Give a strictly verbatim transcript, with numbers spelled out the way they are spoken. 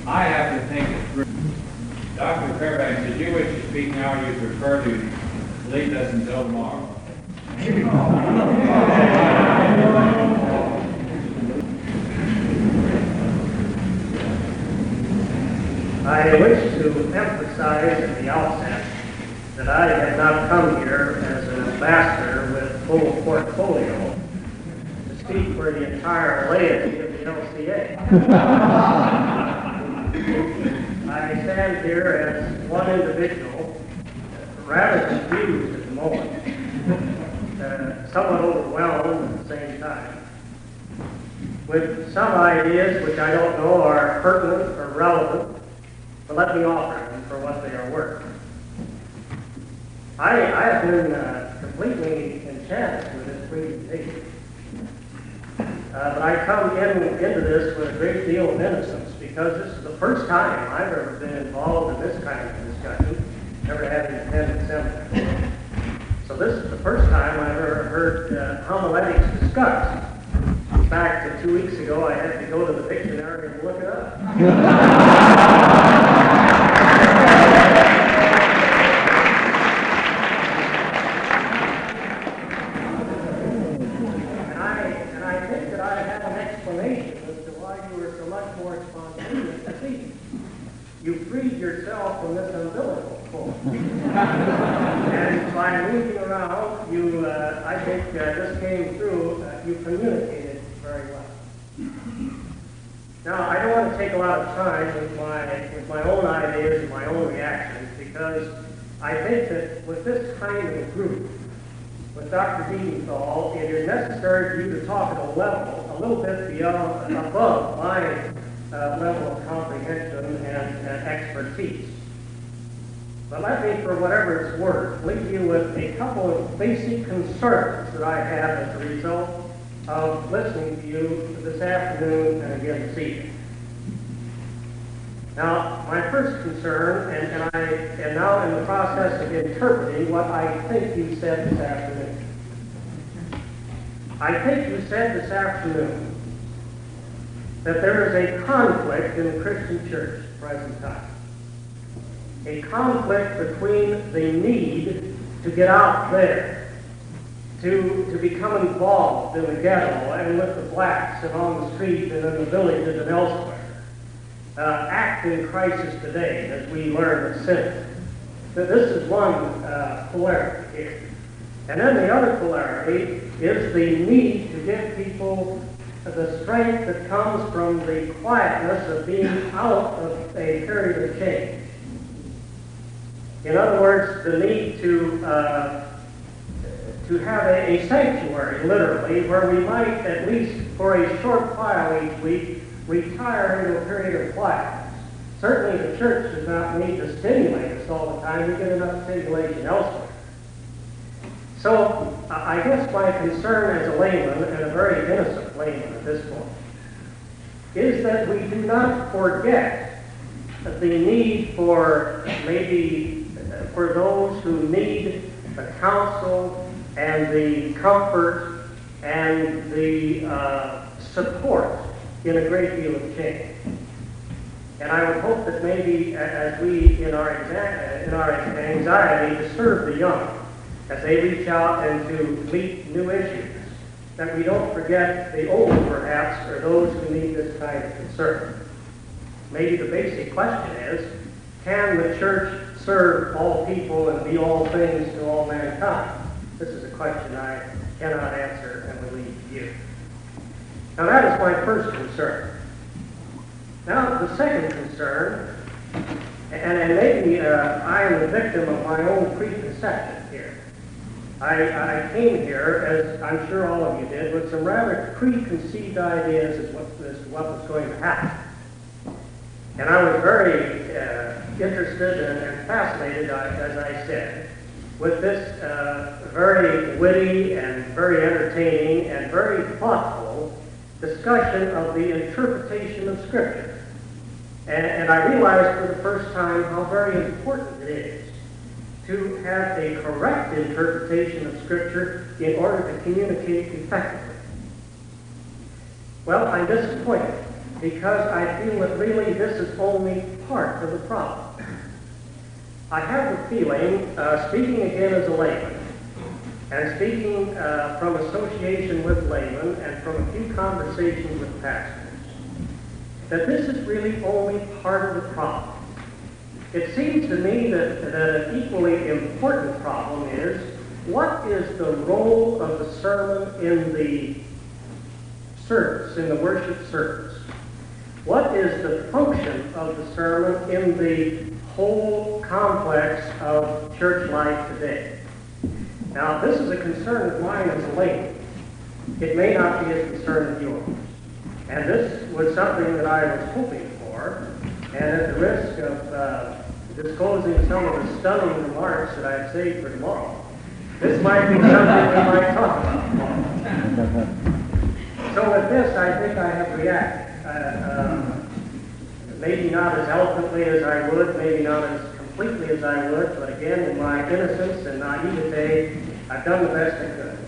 I have to think it through. Doctor Fairbanks, did you wish to speak now, or you prefer to leave us until tomorrow? I wish to emphasize at the outset that I have not come here as an ambassador with full portfolio to speak for the entire laity of the L C A. I stand here as one individual, rather confused at the moment, uh, somewhat overwhelmed at the same time, with some ideas which I don't know are pertinent or relevant, but let me offer them for what they are worth. I, I have been uh, completely enchanted with this presentation. Uh, but I come in, into this with a great deal of innocence because this is the first time I've ever been involved in this kind of discussion, never having attended seminary. So this is the first time I've ever heard uh, homiletics discussed. In fact, two weeks ago I had to go to the dictionary and look it up. You freed yourself from this umbilical cord. And by moving around, you, uh, I think uh, this came through, uh, you communicated very well. Now, I don't want to take a lot of time with my, with my own ideas and my own reactions, because I think that with this kind of a group, with Doctor Diedenthal, it is necessary for you to talk at a level, a little bit beyond, above my Uh, level of comprehension and, and expertise. But let me, for whatever it's worth, leave you with a couple of basic concerns that I have as a result of listening to you this afternoon and again this evening. Now, my first concern, and, and I am now in the process of interpreting what I think you said this afternoon. I think you said this afternoon that there is a conflict in the Christian church at the present time. A conflict between the need to get out there, to, to become involved in the ghetto and with the blacks and on the street and in the villages and elsewhere. Uh, act in crisis today, as we learn of sin. So this is one uh, polarity here. And then the other polarity is the need to give people the strength that comes from the quietness of being out of a period of change. In other words, the need to uh, to have a, a sanctuary, literally, where we might, at least for a short while each week, retire into a period of quietness. Certainly the church does not need to stimulate us all the time. We get enough stimulation elsewhere. So, I guess my concern as a layman, and a very innocent layman at this point, is that we do not forget the need for maybe for those who need the counsel and the comfort and the uh, support in a great deal of change. And I would hope that maybe as we, in our, in our anxiety to serve the young, as they reach out and to meet new issues, that we don't forget the old, perhaps, or those who need this kind of concern. Maybe the basic question is, can the church serve all people and be all things to all mankind? This is a question I cannot answer and will leave to you. Now that is my first concern. Now the second concern, and, and maybe uh, I am the victim of my own preconception here. I, I came here, as I'm sure all of you did, with some rather preconceived ideas as, what, as to what was going to happen. And I was very uh, interested and, and fascinated, as I said, with this uh, very witty and very entertaining and very thoughtful discussion of the interpretation of Scripture. And, and I realized for the first time how very important it is to have a correct interpretation of Scripture in order to communicate effectively. Well, I'm disappointed because I feel that really this is only part of the problem. I have the feeling, uh, speaking again as a layman, and speaking uh, from association with laymen and from a few conversations with pastors, that this is really only part of the problem. It seems to me that, that an equally important problem is, what is the role of the sermon in the service, in the worship service? What is the function of the sermon in the whole complex of church life today? Now, this is a concern of mine as a layman. It may not be a concern of yours. And this was something that I was hoping for, and at the risk of uh, disclosing some of the stunning remarks that I've saved for tomorrow, this might be something we might talk about tomorrow. So with this, I think I have reacted. Uh, um, maybe not as eloquently as I would, maybe not as completely as I would, but again, in my innocence and naivete, I've done the best I could.